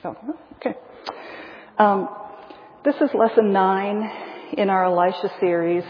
Oh, okay. This is lesson 9 in our Elisha series.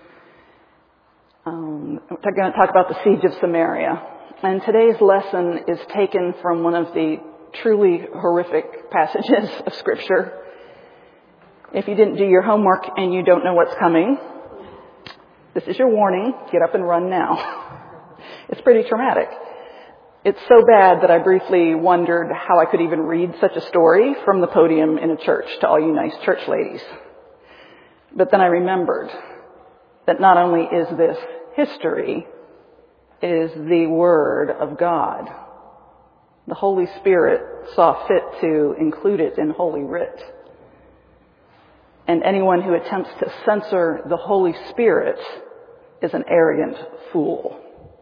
We're going to talk about the siege of Samaria. And today's lesson is taken from one of the truly horrific passages of Scripture. If you didn't do your homework and you don't know what's coming, this is your warning. Get up and run now. It's pretty traumatic. It's so bad that I briefly wondered how I could even read such a story from the podium in a church to all you nice church ladies. But then I remembered that not only is this history, it is the Word of God. The Holy Spirit saw fit to include it in Holy Writ. And anyone who attempts to censor the Holy Spirit is an arrogant fool.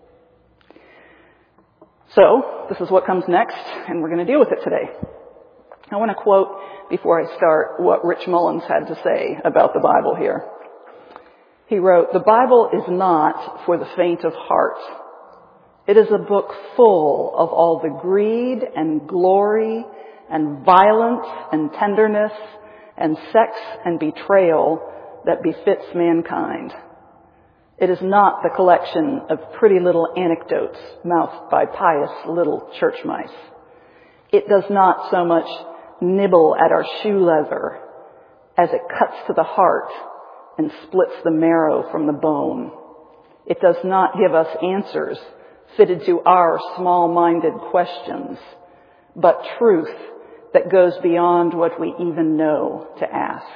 So, this is what comes next, and we're going to deal with it today. I want to quote, before I start, what Rich Mullins had to say about the Bible here. He wrote, "The Bible is not for the faint of heart. It is a book full of all the greed and glory and violence and tenderness and sex and betrayal that befits mankind. It is not the collection of pretty little anecdotes mouthed by pious little church mice. It does not so much nibble at our shoe leather as it cuts to the heart and splits the marrow from the bone. It does not give us answers fitted to our small-minded questions, but truth that goes beyond what we even know to ask."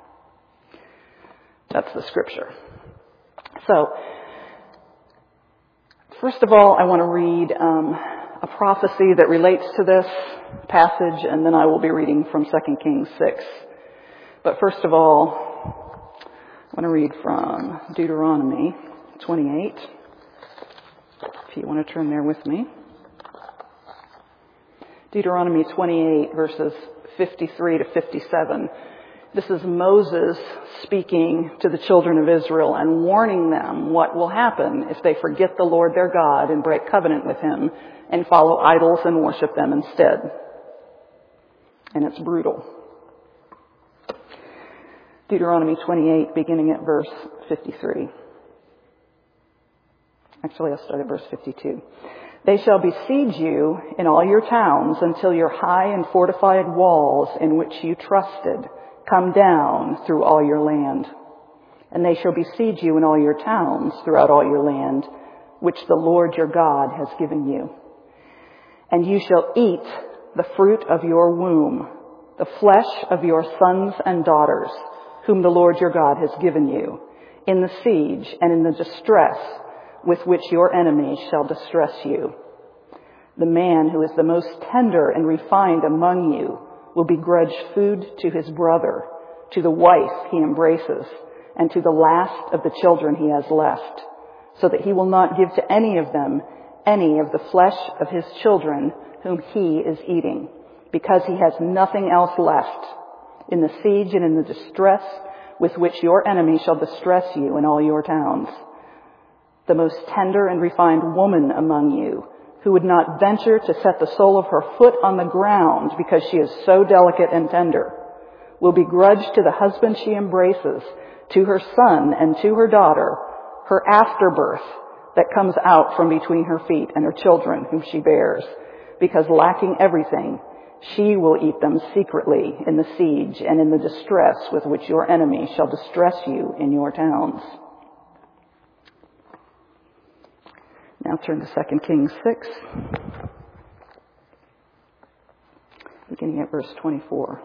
That's the Scripture. So, first of all, I want to read a prophecy that relates to this passage, and then I will be reading from 2 Kings 6. But first of all, I want to read from Deuteronomy 28, if you want to turn there with me. Deuteronomy 28, verses 53 to 57. This is Moses speaking to the children of Israel and warning them what will happen if they forget the Lord their God and break covenant with Him and follow idols and worship them instead. And it's brutal. Deuteronomy 28, beginning at verse 53. Actually, I'll start at verse 52. "They shall besiege you in all your towns until your high and fortified walls in which you trusted come down through all your land. And they shall besiege you in all your towns throughout all your land, which the Lord your God has given you. And you shall eat the fruit of your womb, the flesh of your sons and daughters, whom the Lord your God has given you, in the siege and in the distress with which your enemies shall distress you. The man who is the most tender and refined among you will begrudge food to his brother, to the wife he embraces, and to the last of the children he has left, so that he will not give to any of them any of the flesh of his children whom he is eating, because he has nothing else left, in the siege and in the distress with which your enemy shall distress you in all your towns. The most tender and refined woman among you, who would not venture to set the sole of her foot on the ground because she is so delicate and tender, will begrudge to the husband she embraces, to her son and to her daughter, her afterbirth that comes out from between her feet and her children whom she bears, because lacking everything, she will eat them secretly in the siege and in the distress with which your enemy shall distress you in your towns." Now turn to 2 Kings 6, beginning at verse 24.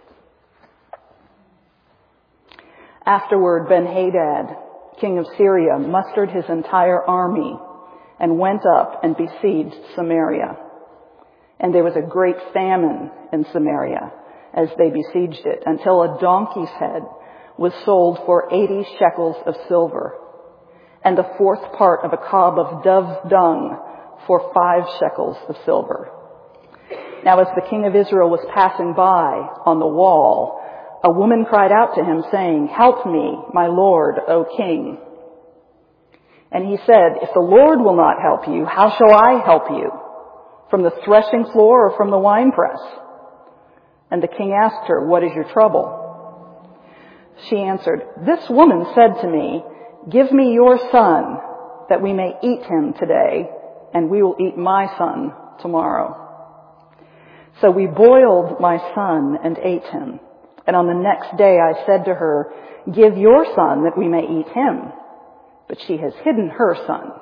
"Afterward, Ben-Hadad, king of Syria, mustered his entire army and went up and besieged Samaria. And there was a great famine in Samaria as they besieged it, until a donkey's head was sold for 80 shekels of silver, and the fourth part of a cob of dove's dung for 5 shekels of silver. Now as the king of Israel was passing by on the wall, a woman cried out to him, saying, 'Help me, my lord, O king.' And he said, 'If the Lord will not help you, how shall I help you? From the threshing floor or from the winepress?' And the king asked her, "What is your trouble?" She answered, "This woman said to me, 'Give me your son, that we may eat him today, and we will eat my son tomorrow.' So we boiled my son and ate him. And on the next day I said to her, 'Give your son that we may eat him.' But she has hidden her son."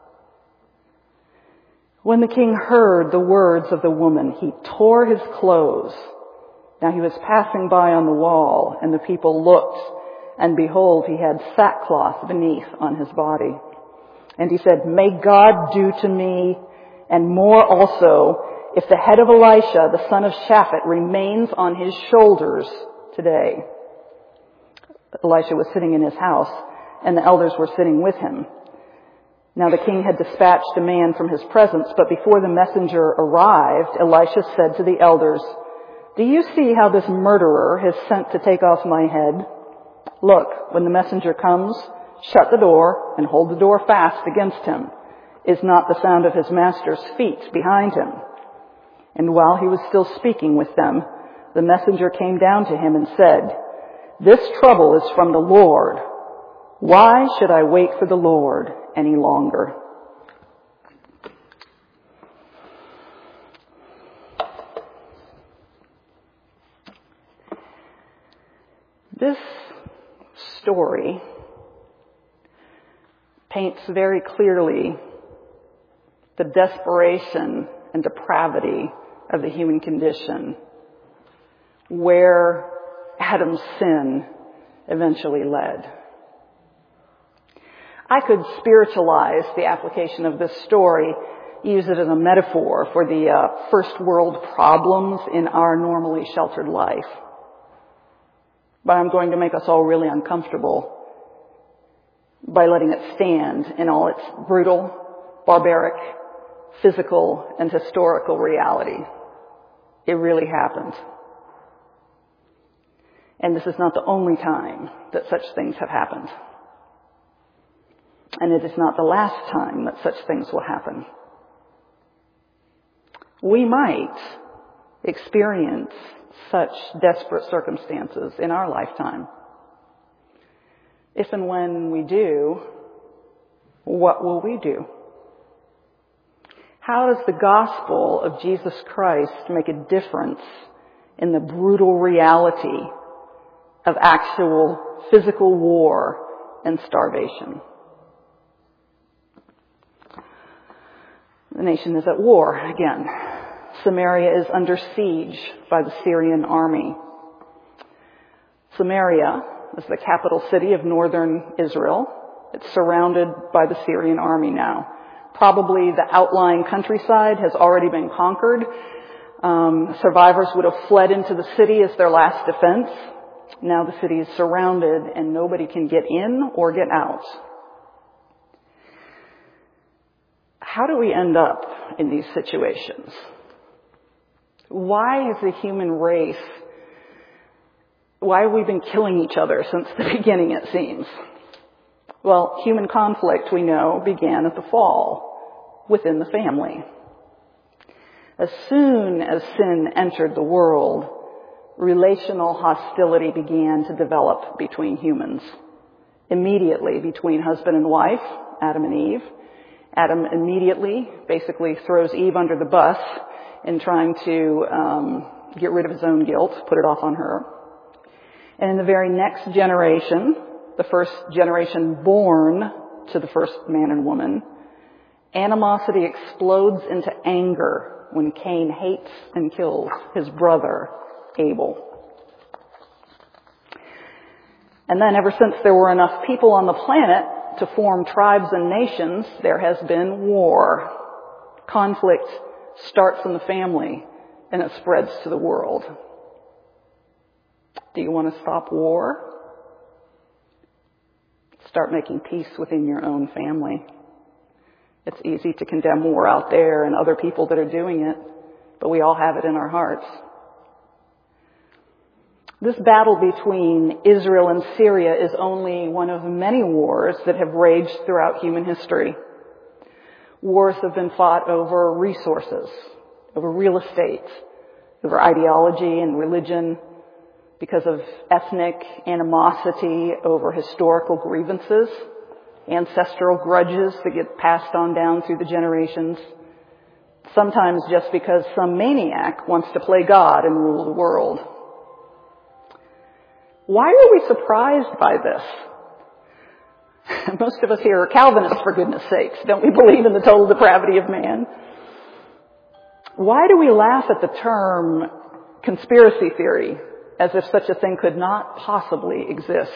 When the king heard the words of the woman, he tore his clothes. Now he was passing by on the wall, and the people looked, and behold, he had sackcloth beneath on his body. And he said, "May God do to me, and more also, if the head of Elisha, the son of Shaphat, remains on his shoulders today." Elisha was sitting in his house, and the elders were sitting with him. Now the king had dispatched a man from his presence, but before the messenger arrived, Elisha said to the elders, "Do you see how this murderer has sent to take off my head? Look, when the messenger comes, shut the door and hold the door fast against him. Is not the sound of his master's feet behind him?" And while he was still speaking with them, the messenger came down to him and said, "This trouble is from the Lord. Why should I wait for the Lord any longer?" This story paints very clearly the desperation and depravity of the human condition, where Adam's sin eventually led. I could spiritualize the application of this story, use it as a metaphor for the first world problems in our normally sheltered life. But I'm going to make us all really uncomfortable by letting it stand in all its brutal, barbaric, physical, and historical reality. It really happened. And this is not the only time that such things have happened. And it is not the last time that such things will happen. We might experience such desperate circumstances in our lifetime. If and when we do, what will we do? How does the gospel of Jesus Christ make a difference in the brutal reality of actual physical war and starvation? The nation is at war again. Samaria is under siege by the Syrian army. Samaria is the capital city of northern Israel. It's surrounded by the Syrian army now. Probably the outlying countryside has already been conquered. Survivors would have fled into the city as their last defense. Now the city is surrounded and nobody can get in or get out. How do we end up in these situations? Why is the human race, why have we been killing each other since the beginning, it seems? Well, human conflict, we know, began at the fall within the family. As soon as sin entered the world, relational hostility began to develop between humans. Immediately between husband and wife, Adam and Eve. Adam immediately basically throws Eve under the bus in trying to get rid of his own guilt, put it off on her. And in the very next generation, the first generation born to the first man and woman, animosity explodes into anger when Cain hates and kills his brother Abel. And then ever since there were enough people on the planet to form tribes and nations, there has been war. Conflict starts in the family and it spreads to the world. Do you want to stop war? Start making peace within your own family. It's easy to condemn war out there and other people that are doing it, but we all have it in our hearts. This battle between Israel and Syria is only one of many wars that have raged throughout human history. Wars have been fought over resources, over real estate, over ideology and religion, because of ethnic animosity over historical grievances, ancestral grudges that get passed on down through the generations, sometimes just because some maniac wants to play God and rule the world. Why are we surprised by this? Most of us here are Calvinists, for goodness sakes. Don't we believe in the total depravity of man? Why do we laugh at the term conspiracy theory as if such a thing could not possibly exist?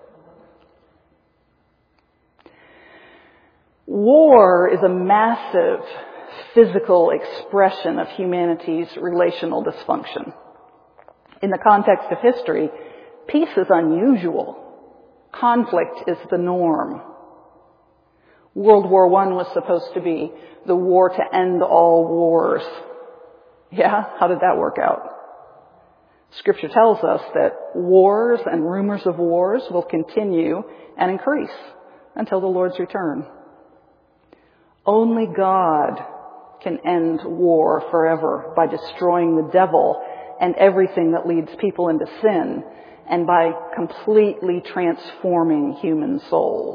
War is a massive physical expression of humanity's relational dysfunction. In the context of history, peace is unusual. Conflict is the norm. World War I was supposed to be the war to end all wars. Yeah, how did that work out? Scripture tells us that wars and rumors of wars will continue and increase until the Lord's return. Only God can end war forever by destroying the devil and everything that leads people into sin, and by completely transforming human souls.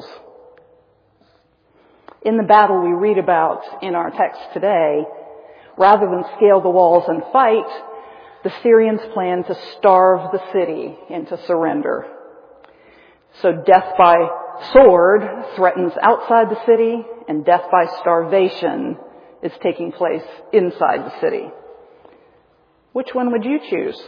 In the battle we read about in our text today, rather than scale the walls and fight, the Syrians plan to starve the city into surrender. So death by sword threatens outside the city, and death by starvation is taking place inside the city. Which one would you choose?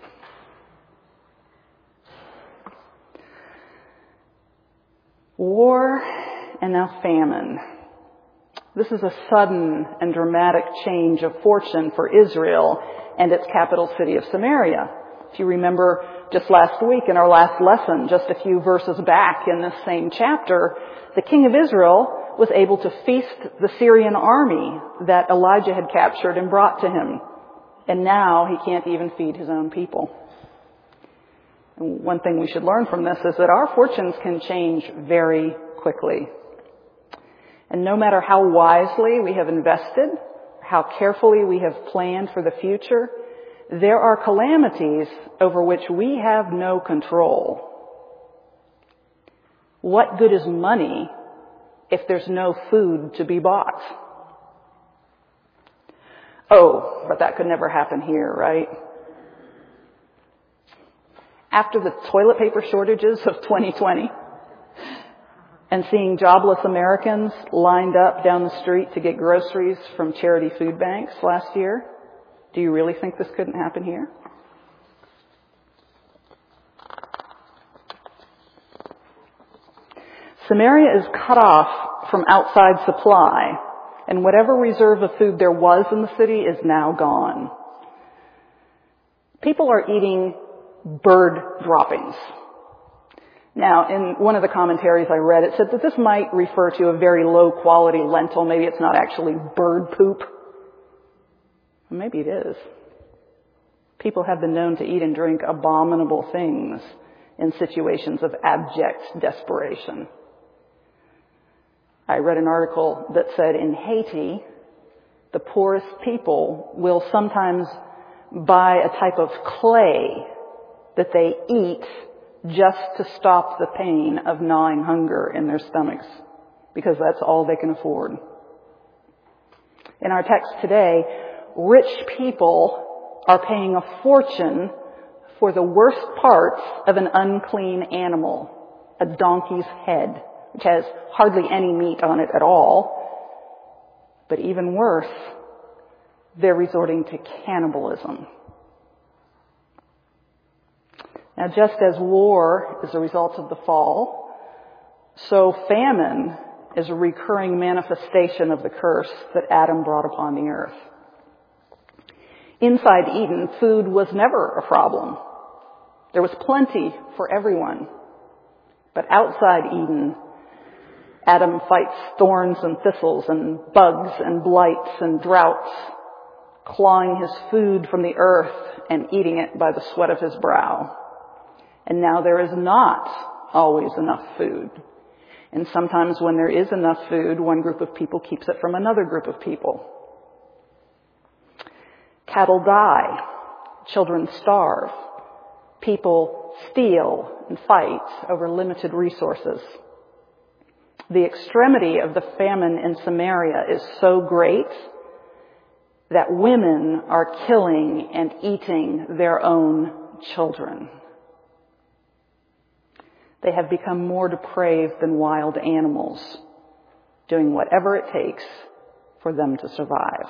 War and now famine. This is a sudden and dramatic change of fortune for Israel and its capital city of Samaria. If you remember just last week in our last lesson, just a few verses back in this same chapter, the king of Israel was able to feast the Syrian army that Elijah had captured and brought to him. And now he can't even feed his own people. And one thing we should learn from this is that our fortunes can change very quickly. And no matter how wisely we have invested, how carefully we have planned for the future, there are calamities over which we have no control. What good is money if there's no food to be bought? Oh, but that could never happen here, right? After the toilet paper shortages of 2020 and seeing jobless Americans lined up down the street to get groceries from charity food banks last year, do you really think this couldn't happen here? Samaria is cut off from outside supply, and whatever reserve of food there was in the city is now gone. People are eating bird droppings. Now, in one of the commentaries I read, it said that this might refer to a very low quality lentil. Maybe it's not actually bird poop. Maybe it is. People have been known to eat and drink abominable things in situations of abject desperation. I read an article that said in Haiti, the poorest people will sometimes buy a type of clay that they eat just to stop the pain of gnawing hunger in their stomachs, because that's all they can afford. In our text today, rich people are paying a fortune for the worst parts of an unclean animal, a donkey's head, which has hardly any meat on it at all. But even worse, they're resorting to cannibalism. Now, just as war is a result of the fall, so famine is a recurring manifestation of the curse that Adam brought upon the earth. Inside Eden, food was never a problem. There was plenty for everyone. But outside Eden, Adam fights thorns and thistles and bugs and blights and droughts, clawing his food from the earth and eating it by the sweat of his brow. And now there is not always enough food. And sometimes when there is enough food, one group of people keeps it from another group of people. Cattle die Children starve. People steal and fight over limited resources. The extremity of the famine in Samaria is so great that women are killing and eating their own children. They have become more depraved than wild animals, doing whatever it takes for them to survive.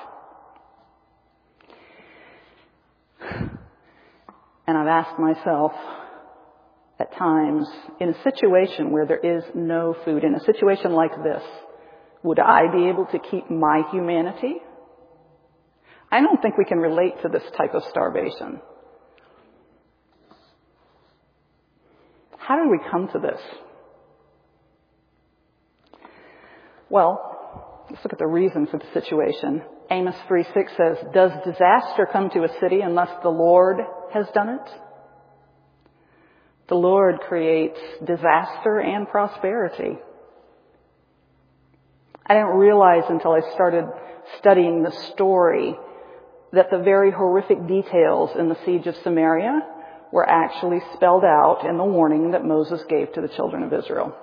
And I've asked myself at times, in a situation where there is no food, in a situation like this, would I be able to keep my humanity? I don't think we can relate to this type of starvation. How did we come to this? Well, let's look at the reason for the situation. Amos 3:6 says, "Does disaster come to a city unless the Lord has done it?" The Lord creates disaster and prosperity. I didn't realize until I started studying the story that the very horrific details in the siege of Samaria were actually spelled out in the warning that Moses gave to the children of Israel.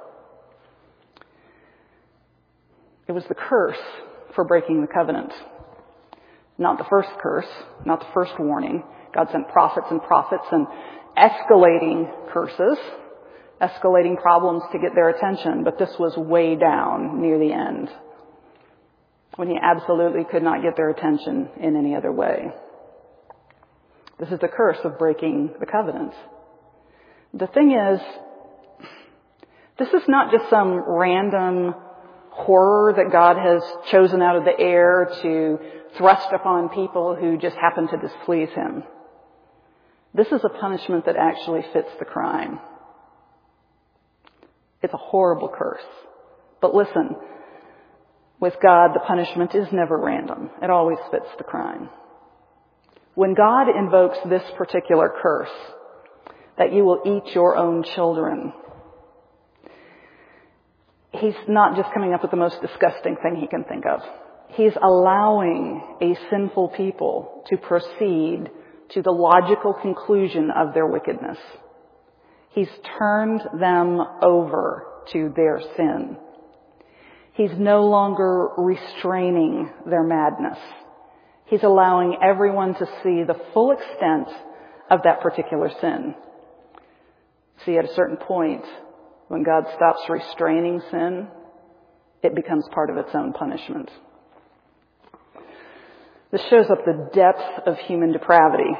It was the curse for breaking the covenant. Not the first curse, not the first warning. God sent prophets and escalating curses, escalating problems to get their attention, but this was way down near the end, when he absolutely could not get their attention in any other way. This is the curse of breaking the covenant. The thing is, this is not just some random horror that God has chosen out of the air to thrust upon people who just happen to displease him. This is a punishment that actually fits the crime. It's a horrible curse. But listen, with God, the punishment is never random. It always fits the crime. When God invokes this particular curse, that you will eat your own children, he's not just coming up with the most disgusting thing he can think of. He's allowing a sinful people to proceed to the logical conclusion of their wickedness. He's turned them over to their sin. He's no longer restraining their madness. He's allowing everyone to see the full extent of that particular sin. See, at a certain point, when God stops restraining sin, it becomes part of its own punishment. This shows up the depth of human depravity.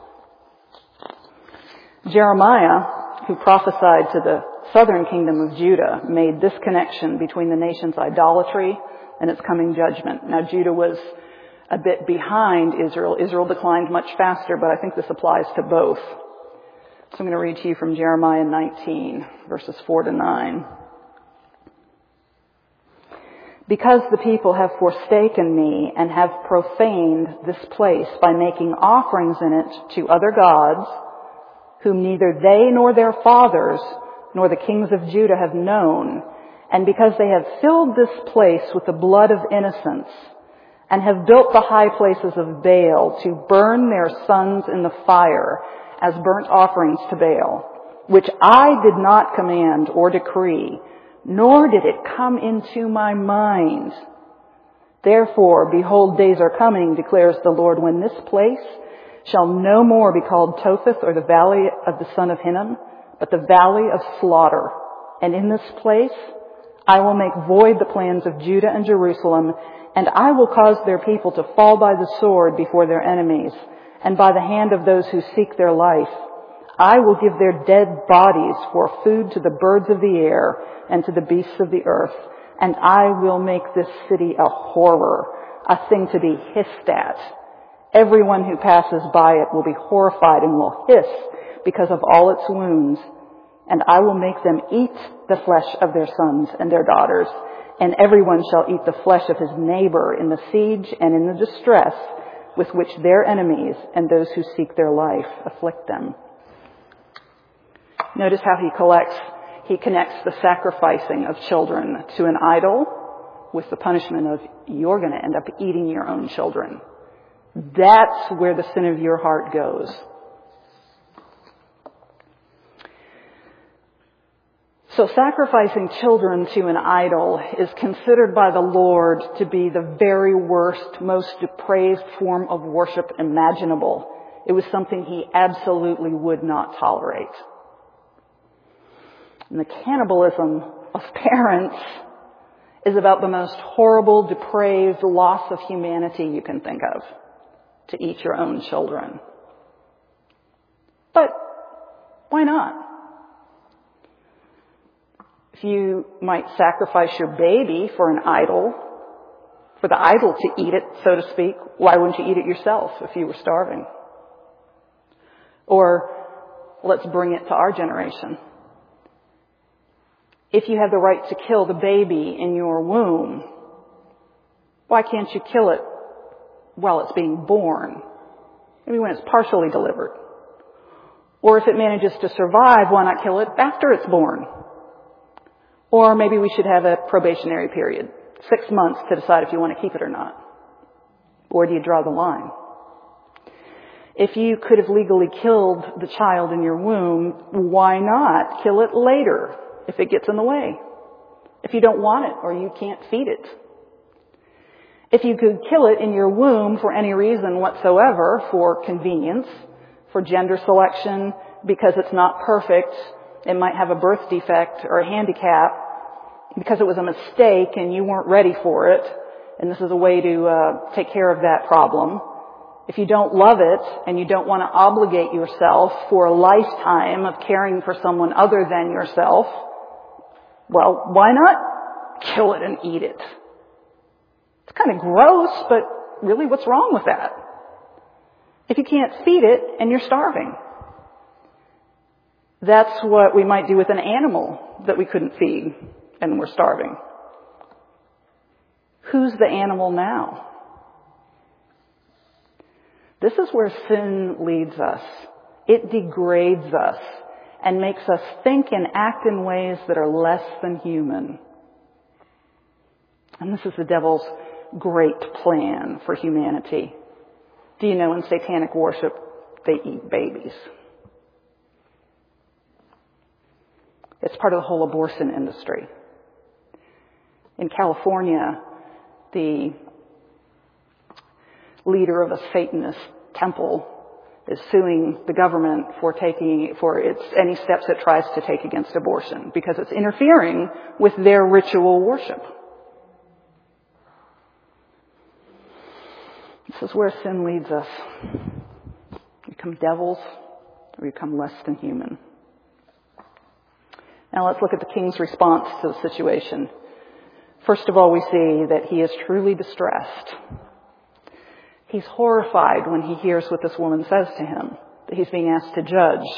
Jeremiah, who prophesied to the southern kingdom of Judah, made this connection between the nation's idolatry and its coming judgment. Now, Judah was a bit behind Israel. Israel declined much faster, but I think this applies to both. So I'm going to read to you from Jeremiah 19, verses 4-9. "Because the people have forsaken me and have profaned this place by making offerings in it to other gods, whom neither they nor their fathers nor the kings of Judah have known, and because they have filled this place with the blood of innocents, and have built the high places of Baal to burn their sons in the fire as burnt offerings to Baal, which I did not command or decree, nor did it come into my mind. Therefore, behold, days are coming, declares the Lord, when this place shall no more be called Topheth, or the valley of the son of Hinnom, but the valley of slaughter. And in this place I will make void the plans of Judah and Jerusalem, and I will cause their people to fall by the sword before their enemies, and by the hand of those who seek their life. I will give their dead bodies for food to the birds of the air and to the beasts of the earth, and I will make this city a horror, a thing to be hissed at. Everyone who passes by it will be horrified and will hiss because of all its wounds, and I will make them eat the flesh of their sons and their daughters, and everyone shall eat the flesh of his neighbor in the siege and in the distress with which their enemies and those who seek their life afflict them." Notice how he connects the sacrificing of children to an idol with the punishment of you're going to end up eating your own children. That's where the sin of your heart goes. So sacrificing children to an idol is considered by the Lord to be the very worst, most depraved form of worship imaginable. It was something he absolutely would not tolerate. And the cannibalism of parents is about the most horrible, depraved loss of humanity you can think of, to eat your own children. But why not? If you might sacrifice your baby for an idol, for the idol to eat it, so to speak, why wouldn't you eat it yourself if you were starving? Or let's bring it to our generation. If you have the right to kill the baby in your womb, why can't you kill it while it's being born? Maybe when it's partially delivered. Or if it manages to survive, why not kill it after it's born? Or maybe we should have a probationary period, 6 months to decide if you want to keep it or not. Or do you draw the line? If you could have legally killed the child in your womb, why not kill it later if it gets in the way? If you don't want it or you can't feed it. If you could kill it in your womb for any reason whatsoever, for convenience, for gender selection, because it's not perfect, it might have a birth defect or a handicap, because it was a mistake and you weren't ready for it, and this is a way to take care of that problem. If you don't love it and you don't want to obligate yourself for a lifetime of caring for someone other than yourself, well, why not kill it and eat it? It's kind of gross, but really, what's wrong with that? If you can't feed it and you're starving. That's what we might do with an animal that we couldn't feed and we're starving. Who's the animal now? This is where sin leads us. It degrades us and makes us think and act in ways that are less than human. And this is the devil's great plan for humanity. Do you know in satanic worship, they eat babies? It's part of the whole abortion industry. In California, the leader of a Satanist temple is suing the government for any steps it tries to take against abortion because it's interfering with their ritual worship. This is where sin leads us. We become devils, or we become less than human. Now let's look at the king's response to the situation. First of all, we see that he is truly distressed. He's horrified when he hears what this woman says to him, that he's being asked to judge.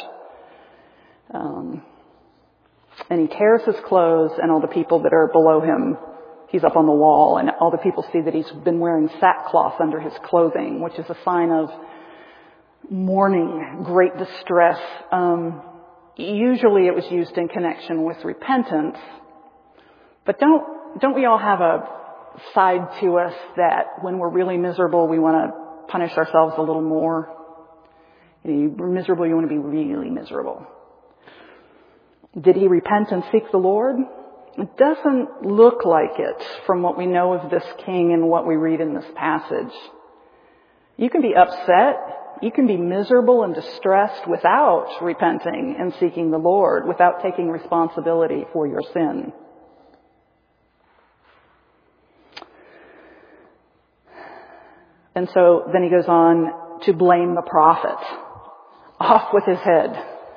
And he tears his clothes, and all the people that are below him, he's up on the wall, and all the people see that he's been wearing sackcloth under his clothing, which is a sign of mourning, great distress. Usually it was used in connection with repentance. But don't we all have a side to us that when we're really miserable, we want to punish ourselves a little more? You're miserable, you want to be really miserable. Did he repent and seek the Lord? It doesn't look like it from what we know of this king and what we read in this passage. You can be upset. You can be miserable and distressed without repenting and seeking the Lord, without taking responsibility for your sin. And so then he goes on to blame the prophet. Off with his head.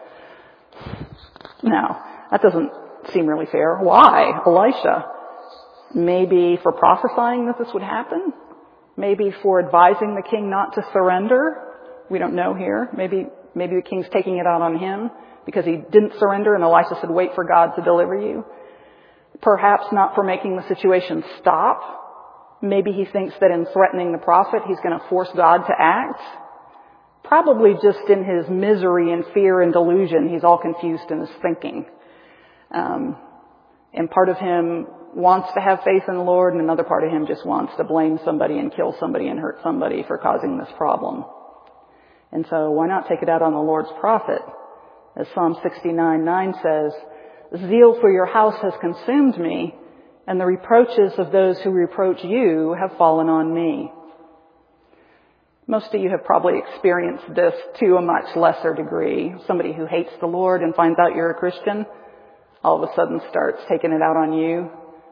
Now, that doesn't seem really fair. Why? Elisha. Maybe for prophesying that this would happen? Maybe for advising the king not to surrender? We don't know here. Maybe the king's taking it out on him because he didn't surrender and Elisha said, wait for God to deliver you. Perhaps not for making the situation stop. Maybe he thinks that in threatening the prophet, he's going to force God to act. Probably just in his misery and fear and delusion, he's all confused in his thinking. And part of him wants to have faith in the Lord, and another part of him just wants to blame somebody and kill somebody and hurt somebody for causing this problem. And so why not take it out on the Lord's prophet? As Psalm 69:9 says, "Zeal for your house has consumed me, and the reproaches of those who reproach you have fallen on me." Most of you have probably experienced this to a much lesser degree. Somebody who hates the Lord and finds out you're a Christian all of a sudden starts taking it out on you.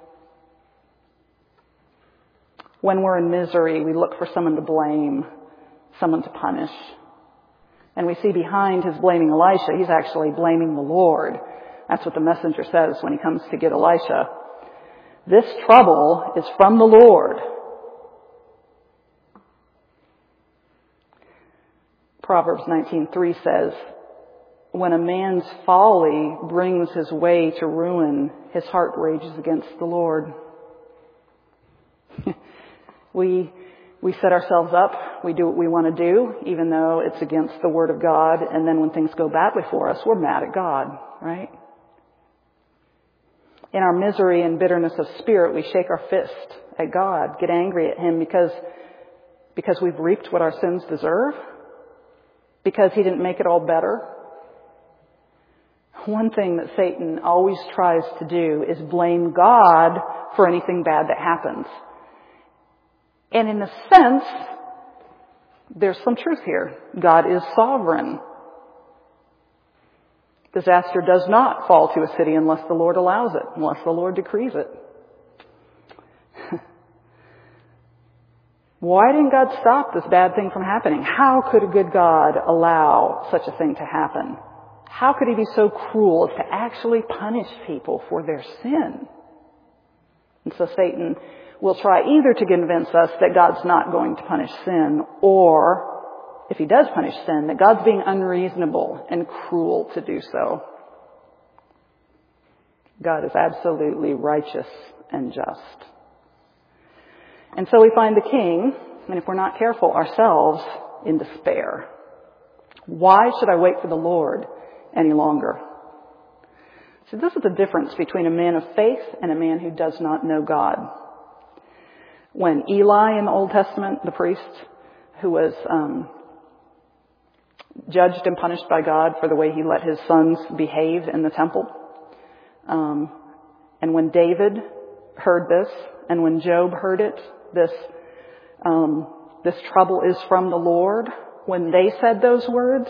When we're in misery, we look for someone to blame, someone to punish. And we see behind his blaming Elisha, he's actually blaming the Lord. That's what the messenger says when he comes to get Elisha. This trouble is from the Lord. Proverbs 19:3 says, "When a man's folly brings his way to ruin, his heart rages against the Lord." We set ourselves up, we do what we want to do, even though it's against the Word of God, and then when things go badly for us, we're mad at God, right? In our misery and bitterness of spirit, we shake our fist at God, get angry at Him because we've reaped what our sins deserve, because He didn't make it all better. One thing that Satan always tries to do is blame God for anything bad that happens. And in a sense, there's some truth here. God is sovereign. Disaster does not fall to a city unless the Lord allows it, unless the Lord decrees it. Why didn't God stop this bad thing from happening? How could a good God allow such a thing to happen? How could He be so cruel as to actually punish people for their sin? And so Satan will try either to convince us that God's not going to punish sin, or, if He does punish sin, that God's being unreasonable and cruel to do so. God is absolutely righteous and just. And so we find the king, and if we're not careful, ourselves, in despair. Why should I wait for the Lord any longer? So this is the difference between a man of faith and a man who does not know God. When Eli in the Old Testament, the priest who was judged and punished by God for the way he let his sons behave in the temple, and when David heard this, and when Job heard it, this trouble is from the Lord, when they said those words,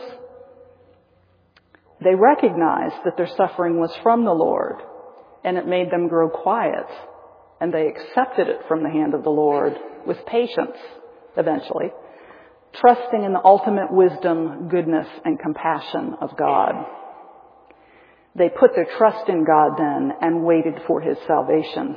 they recognized that their suffering was from the Lord, and it made them grow quiet. And they accepted it from the hand of the Lord with patience, eventually, trusting in the ultimate wisdom, goodness, and compassion of God. They put their trust in God then and waited for His salvation.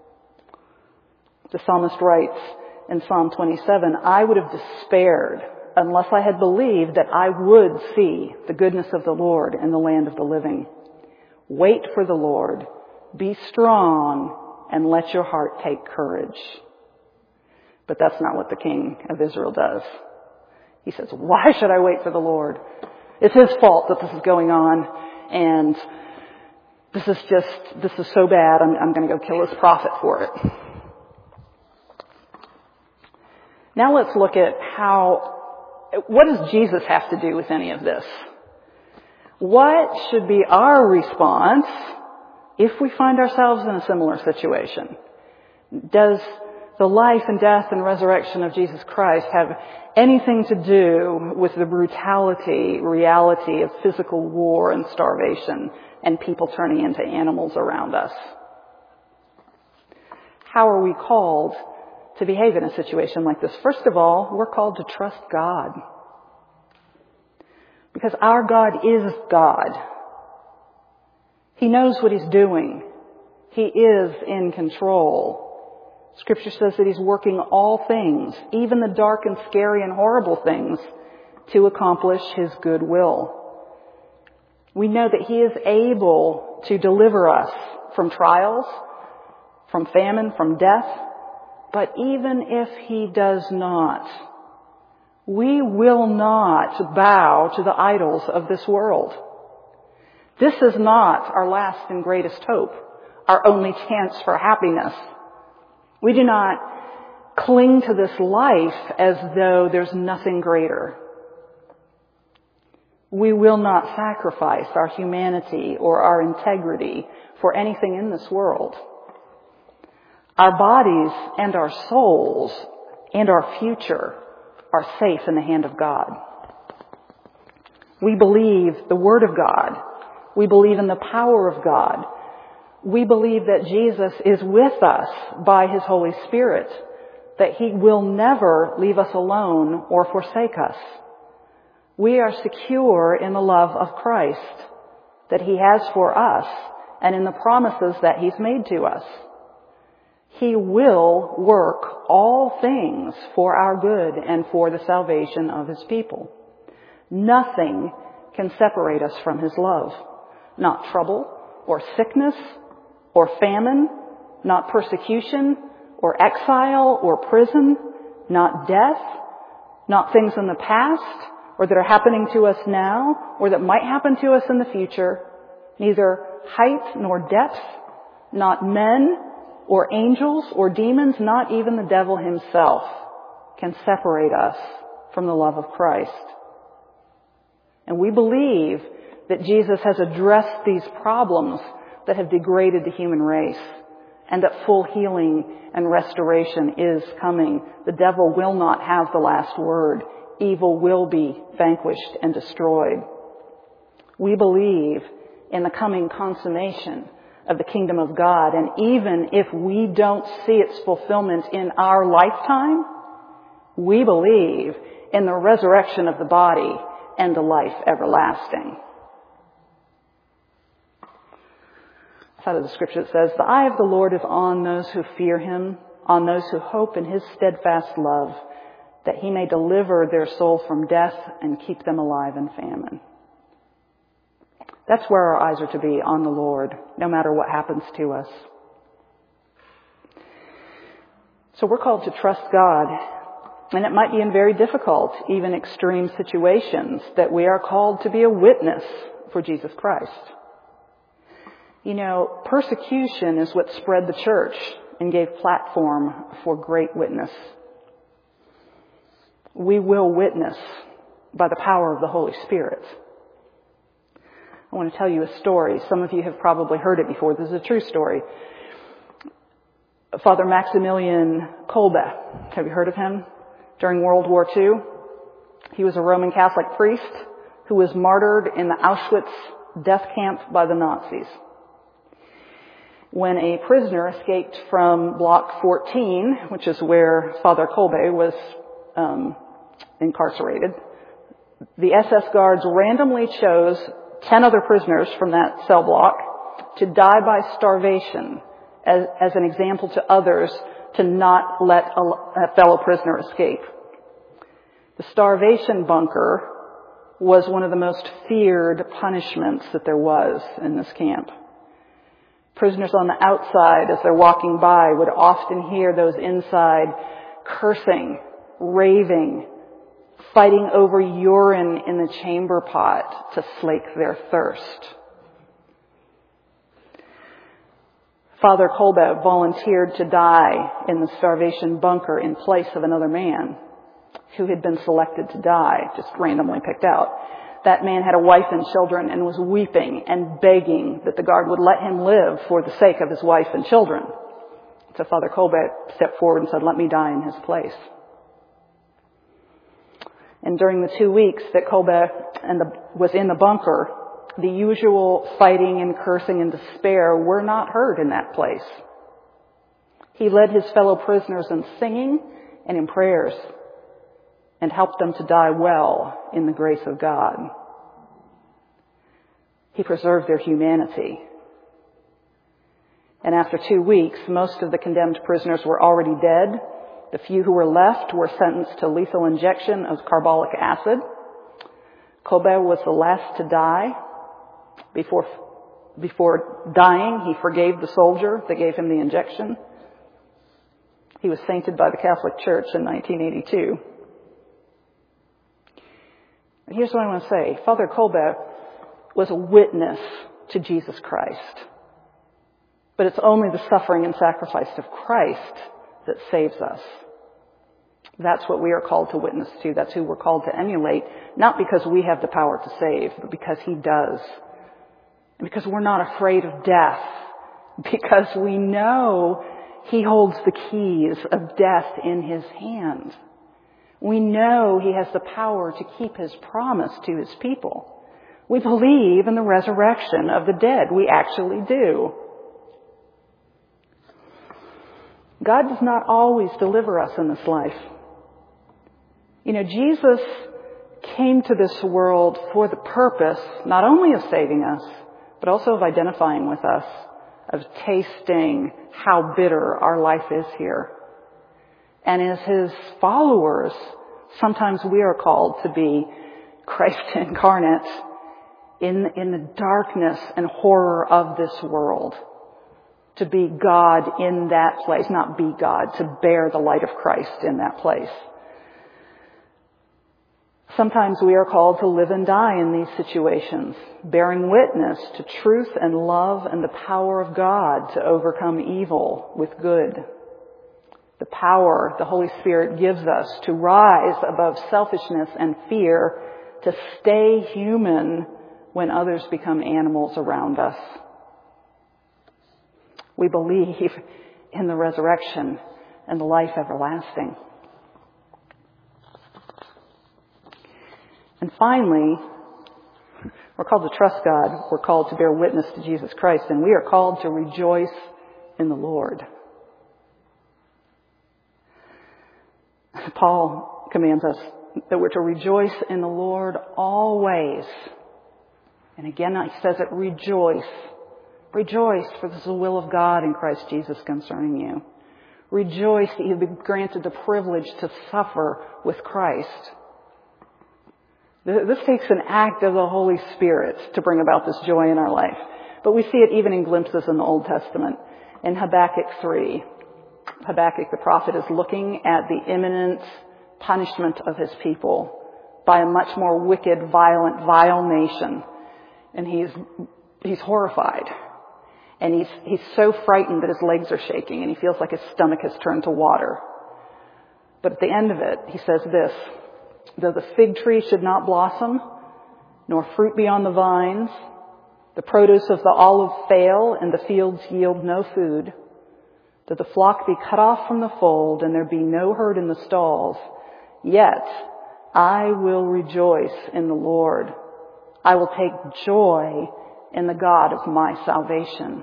The psalmist writes in Psalm 27, "I would have despaired unless I had believed that I would see the goodness of the Lord in the land of the living. Wait for the Lord, be strong, and let your heart take courage." But that's not what the king of Israel does. He says, "Why should I wait for the Lord? It's His fault that this is going on, and this is so bad, I'm going to go kill His prophet for it." Now let's look at what does Jesus have to do with any of this? What should be our response if we find ourselves in a similar situation? Does the life and death and resurrection of Jesus Christ have anything to do with the reality of physical war and starvation and people turning into animals around us? How are we called to behave in a situation like this? First of all, we're called to trust God. Because our God is God. He knows what He's doing. He is in control. Scripture says that He's working all things, even the dark and scary and horrible things, to accomplish His good will. We know that He is able to deliver us from trials, from famine, from death. But even if He does not, we will not bow to the idols of this world. This is not our last and greatest hope. our only chance for happiness. We do not cling to this life as though there's nothing greater. We will not sacrifice our humanity or our integrity for anything in this world. Our bodies and our souls and our future are safe in the hand of God. We believe the Word of God. We believe in the power of God. We believe that Jesus is with us by His Holy Spirit, that He will never leave us alone or forsake us. We are secure in the love of Christ that He has for us and in the promises that He's made to us. He will work all things for our good and for the salvation of His people. Nothing can separate us from His love. Not trouble or sickness or famine, not persecution or exile or prison, not death, not things in the past or that are happening to us now or that might happen to us in the future. Neither height nor depth, not men or angels or demons, not even the devil himself can separate us from the love of Christ. And we believe that Jesus has addressed these problems that have degraded the human race and that full healing and restoration is coming. The devil will not have the last word. Evil will be vanquished and destroyed. We believe in the coming consummation of the kingdom of God, and even if we don't see its fulfillment in our lifetime, we believe in the resurrection of the body and the life everlasting. Out of the scripture it says, "The eye of the Lord is on those who fear Him, on those who hope in His steadfast love, that He may deliver their soul from death and keep them alive in famine." That's where our eyes are to be, on the Lord, no matter what happens to us. So we're called to trust God, and it might be in very difficult, even extreme situations, that we are called to be a witness for Jesus Christ. You know, persecution is what spread the church and gave platform for great witness. We will witness by the power of the Holy Spirit. I want to tell you a story. Some of you have probably heard it before. This is a true story. Father Maximilian Kolbe. Have you heard of him? During World War II, he was a Roman Catholic priest who was martyred in the Auschwitz death camp by the Nazis. When a prisoner escaped from Block 14, which is where Father Kolbe was incarcerated, the SS guards randomly chose 10 other prisoners from that cell block to die by starvation as an example to others to not let a fellow prisoner escape. The starvation bunker was one of the most feared punishments that there was in this camp. Prisoners on the outside, as they're walking by, would often hear those inside cursing, raving, fighting over urine in the chamber pot to slake their thirst. Father Kolbe volunteered to die in the starvation bunker in place of another man who had been selected to die, just randomly picked out. That man had a wife and children and was weeping and begging that the guard would let him live for the sake of his wife and children. So Father Kolbe stepped forward and said, "Let me die in his place." And during the 2 weeks that Kolbe was in the bunker, the usual fighting and cursing and despair were not heard in that place. He led his fellow prisoners in singing and in prayers and helped them to die well in the grace of God. He preserved their humanity. And after 2 weeks, most of the condemned prisoners were already dead. The few who were left were sentenced to lethal injection of carbolic acid. Kolbe was the last to die. Before dying, he forgave the soldier that gave him the injection. He was sainted by the Catholic Church in 1982. And here's what I want to say. Father Kolbe was a witness to Jesus Christ. But it's only the suffering and sacrifice of Christ that saves us. That's what we are called to witness to. That's who we're called to emulate, not because we have the power to save, but because he does. And because we're not afraid of death, because we know he holds the keys of death in his hand. We know he has the power to keep his promise to his people. We believe in the resurrection of the dead. We actually do. God does not always deliver us in this life. Jesus came to this world for the purpose not only of saving us, but also of identifying with us, of tasting how bitter our life is here. And as his followers, sometimes we are called to be Christ incarnate in the darkness and horror of this world. To be God in that place, not be God, to bear the light of Christ in that place. Sometimes we are called to live and die in these situations, bearing witness to truth and love and the power of God to overcome evil with good. The power the Holy Spirit gives us to rise above selfishness and fear, to stay human when others become animals around us. We believe in the resurrection and the life everlasting. And finally, we're called to trust God. We're called to bear witness to Jesus Christ. And we are called to rejoice in the Lord. Paul commands us that we're to rejoice in the Lord always. And again, he says it, rejoice. Rejoice, for this is the will of God in Christ Jesus concerning you. Rejoice that you've been granted the privilege to suffer with Christ. This takes an act of the Holy Spirit to bring about this joy in our life. But we see it even in glimpses in the Old Testament. In Habakkuk 3, Habakkuk the prophet is looking at the imminent punishment of his people by a much more wicked, violent, vile nation. And he's horrified. And he's so frightened that his legs are shaking and he feels like his stomach has turned to water. But at the end of it, he says this, though the fig tree should not blossom, nor fruit be on the vines, the produce of the olive fail, and the fields yield no food, though the flock be cut off from the fold, and there be no herd in the stalls, yet I will rejoice in the Lord. I will take joy in the God of my salvation.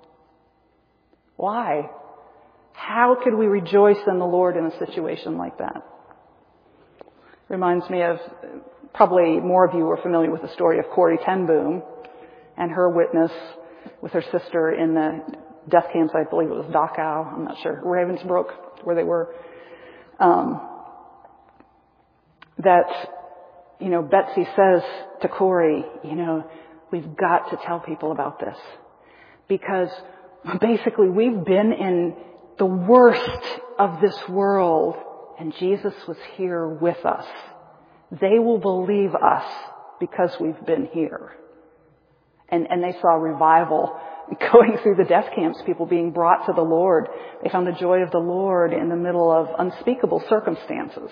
Why? How could we rejoice in the Lord in a situation like that? Reminds me of, probably more of you are familiar with the story of Corrie ten Boom and her witness with her sister in the death camps. I believe it was Dachau, I'm not sure, Ravensbrück, where they were. Betsy says to Corrie, we've got to tell people about this. Because basically we've been in the worst of this world and Jesus was here with us. They will believe us because we've been here. And they saw revival going through the death camps, people being brought to the Lord. They found the joy of the Lord in the middle of unspeakable circumstances.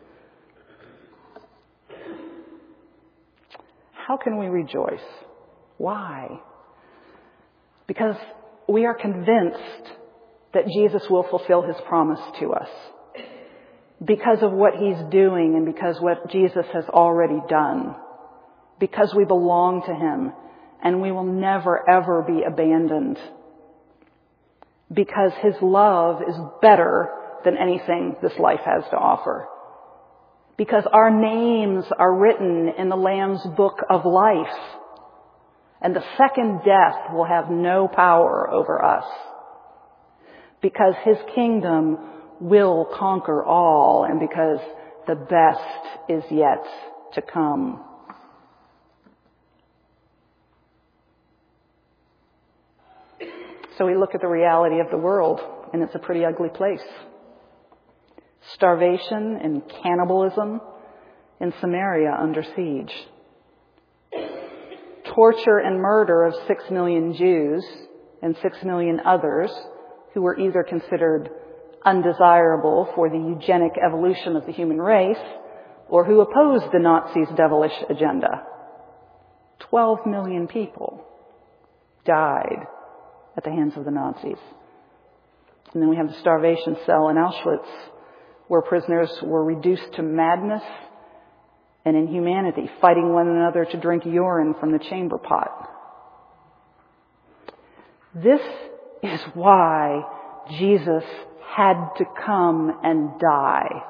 How can we rejoice? Why? Because we are convinced that Jesus will fulfill his promise to us. Because of what he's doing and because what Jesus has already done. Because we belong to him and we will never ever be abandoned. Because his love is better than anything this life has to offer. Because our names are written in the Lamb's book of life. And the second death will have no power over us. Because his kingdom will conquer all, and because the best is yet to come. So we look at the reality of the world, and it's a pretty ugly place. Starvation and cannibalism in Samaria under siege. Torture and murder of 6 million Jews and 6 million others who were either considered undesirable for the eugenic evolution of the human race or who opposed the Nazis' devilish agenda. 12 million people died at the hands of the Nazis. And then we have the starvation cell in Auschwitz, where prisoners were reduced to madness and inhumanity, fighting one another to drink urine from the chamber pot. This is why Jesus had to come and die.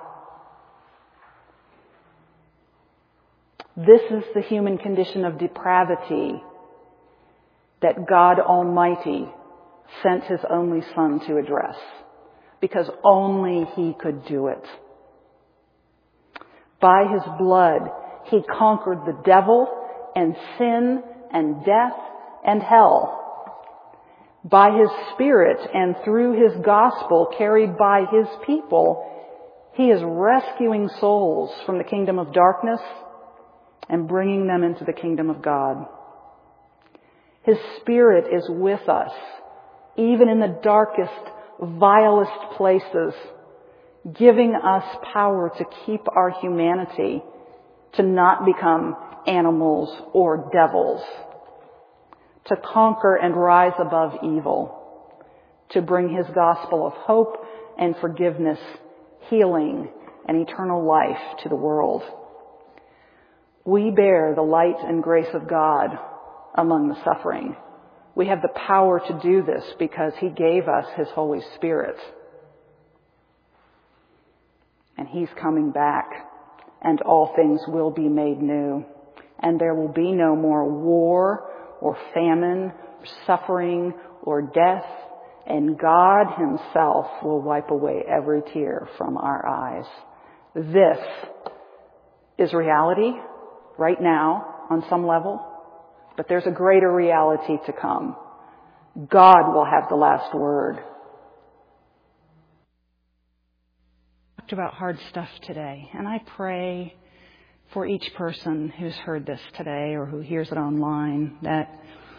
This is the human condition of depravity that God Almighty sent His only Son to address, because only He could do it. By His blood, He conquered the devil and sin and death and hell. By His Spirit and through His gospel carried by His people, He is rescuing souls from the kingdom of darkness and bringing them into the kingdom of God. His Spirit is with us, even in the darkest, vilest places, giving us power to keep our humanity, to not become animals or devils, to conquer and rise above evil, to bring His gospel of hope and forgiveness, healing and eternal life to the world. We bear the light and grace of God among the suffering. We have the power to do this because He gave us His Holy Spirit. And He's coming back, and all things will be made new. And there will be no more war or famine or suffering or death. And God Himself will wipe away every tear from our eyes. This is reality right now on some level. But there's a greater reality to come. God will have the last word. I talked about hard stuff today, and I pray for each person who's heard this today or who hears it online that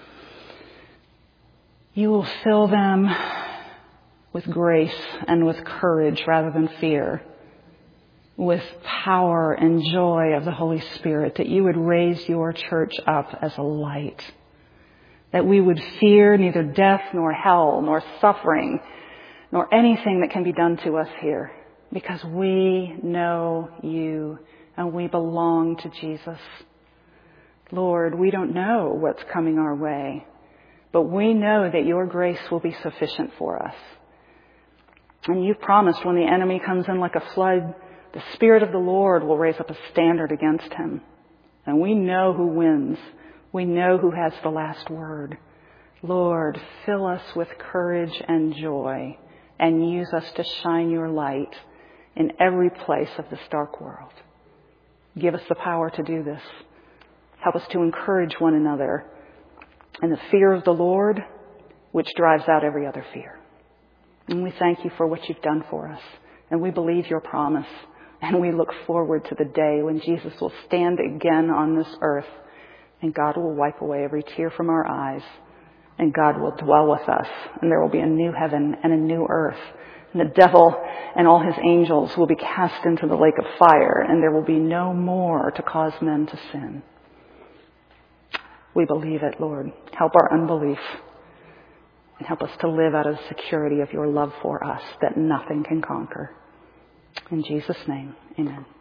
you will fill them with grace and with courage rather than fear, with power and joy of the Holy Spirit, that you would raise your church up as a light, that we would fear neither death nor hell nor suffering nor anything that can be done to us here, because we know you and we belong to Jesus. Lord, we don't know what's coming our way, but we know that your grace will be sufficient for us. And you've promised when the enemy comes in like a flood, the Spirit of the Lord will raise up a standard against him. And we know who wins. We know who has the last word. Lord, fill us with courage and joy and use us to shine your light in every place of this dark world. Give us the power to do this. Help us to encourage one another in the fear of the Lord, which drives out every other fear. And we thank you for what you've done for us. And we believe your promise. And we look forward to the day when Jesus will stand again on this earth and God will wipe away every tear from our eyes and God will dwell with us and there will be a new heaven and a new earth and the devil and all his angels will be cast into the lake of fire and there will be no more to cause men to sin. We believe it, Lord. Help our unbelief and help us to live out of the security of your love for us that nothing can conquer. In Jesus' name, amen.